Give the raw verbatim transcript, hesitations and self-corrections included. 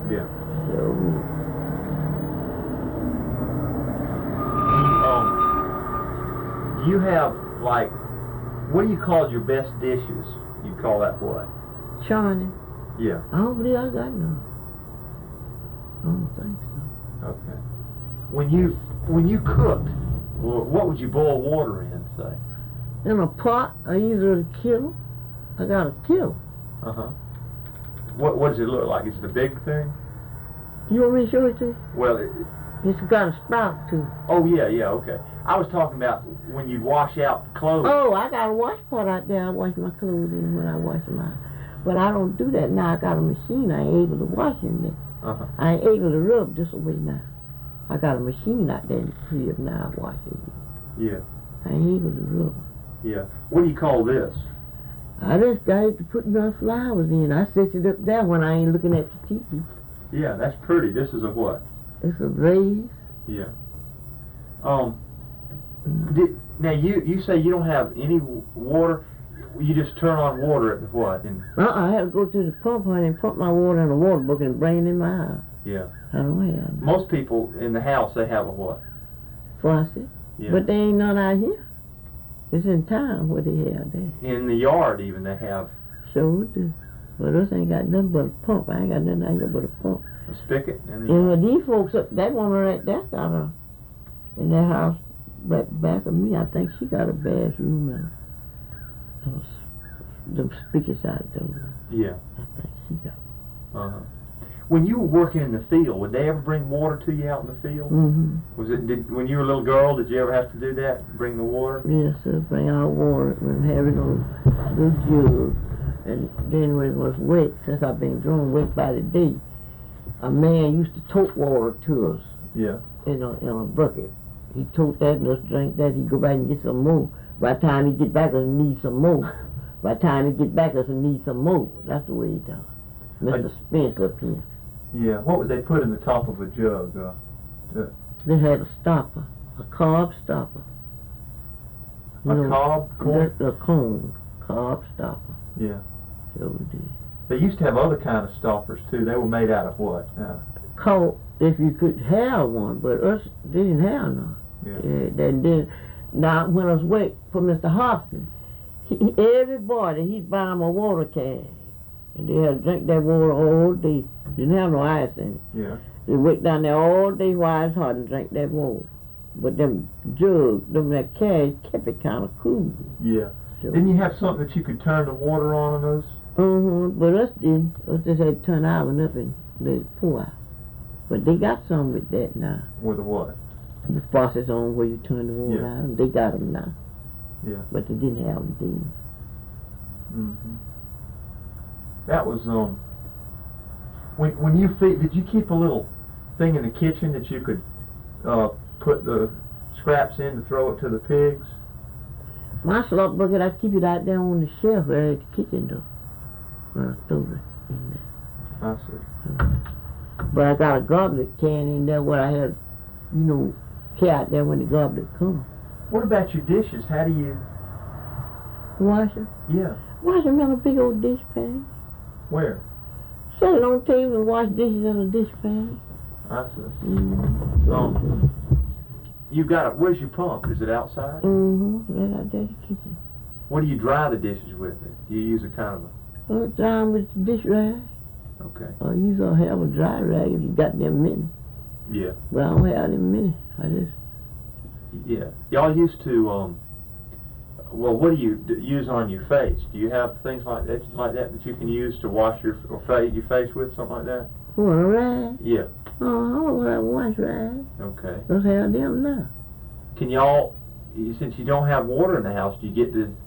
Yeah. So, Um, do you have, like, what do you call your best dishes? You call that what? Charlie, Yeah. I don't believe I got none. I don't think so. Okay. When you when you cooked, wh- what would you boil water in, say? In a pot, I use it a kettle. I got a kettle. Uh huh. What what does it look like? Is it a big thing? You want me to show it to you? Well, it, It's got a spout to it. oh yeah, yeah, okay. I was talking about when you'd wash out clothes. Oh, I got a wash pot out there. I wash my clothes in when I wash mine. But I don't do that now. I got a machine. I ain't able to wash in there. Uh huh. I ain't able to rub this away now. I got a machine out there in the crib now. I wash it with. Yeah. I ain't able to rub. Yeah. What do you call this? I just got it to put my flowers in. I set it up there when I ain't looking at the T V. Yeah, that's pretty. This is a what? It's a vase. Yeah. Um. Did, now you you say you don't have any w- water. You just turn on water at the what? And Uh-uh, I had to go to the pump, honey, and pump my water in a water bucket and bring it in my house. yeah. I don't have no Most people in the house they have a what? faucet. Yeah. But they ain't none out here. It's in town where they have that. In the yard even they have Sure do. But us ain't got nothing but a pump. I ain't got nothing out here but a pump. a spigot. And the, And when these folks up, that woman right there got a, in that house right back of me, I think she got a bathroom and those, them spigots out there. yeah. I think she got. Uh huh. When you were working in the field, would they ever bring water to you out in the field? Mm-hmm. Was it did, when you were a little girl? Did you ever have to do that? Bring the water? Yes, sir. Bring out water and have it on the jug. And then when it was wet, since I've been growing wet by the day, a man used to tote water to us Yeah. in a, in a bucket. He tote that and us drank that. He'd go back and get some more. By the time he get back, us need some more. By the time he get back, us need some more. That's the way he done. Mister Spence up here. Yeah. What would they put in the top of a jug? Uh, They had a stopper, a carb stopper. You a know, cob? Corn? just a cone, carb stopper. Yeah. So we did. They used to have other kind of stoppers too. They were made out of what? Uh, Called if you could have one, but us didn't have none. yeah. Yeah, then, then now when I was wait for Mister Hobson, he, he- everybody he'd buy him a water keg, and they had to drink that water all day. Didn't have no ice in it. Yeah. They wait down there all day while it's hot and drink that water. But them jugs, them that keg kept it kind of cool. Yeah. So, Didn't you have something that you could turn the water on in those? uh-huh, but us didn't. Us just had to turn our one up and let it pour out. But they got some with that now. With the what? The faucets on where you turn the water Yeah. out. They got them now. Yeah. But they didn't have them then. Mm-hmm. That was um. When when you feed, did you keep a little thing in the kitchen that you could uh, put the scraps in to throw it to the pigs? My slop bucket, I keep it out there on the shelf there at the kitchen door. When I throw it in there. I see. But I got a goblet can in there where I had, you know, cat there when the goblet come. What about your dishes? How do you? Wash them. Yeah. Wash them in a big old dish pan. Where? Set it on the table and wash dishes in a dish pan. I see. Mm-hmm. Um, you got it. Where's your pump? Is it outside? Mm-hmm. Right out there in the kitchen. What do you dry the dishes with? It? Do you use a kind of a? Well, dry 'em with the dish rag. Okay. Or use a have a dry rag if you got them many. Yeah. But I don't have them many. I just Yeah. Y'all used to um. Well, what do you d- use on your face? Do you have things like that, like that, that you can use to wash your or fa- your face with, something like that? want a rag. Yeah. Oh, I don't have a wash rag. Okay. Those have them now. Can y'all, you- since you don't have water in the house, do you get to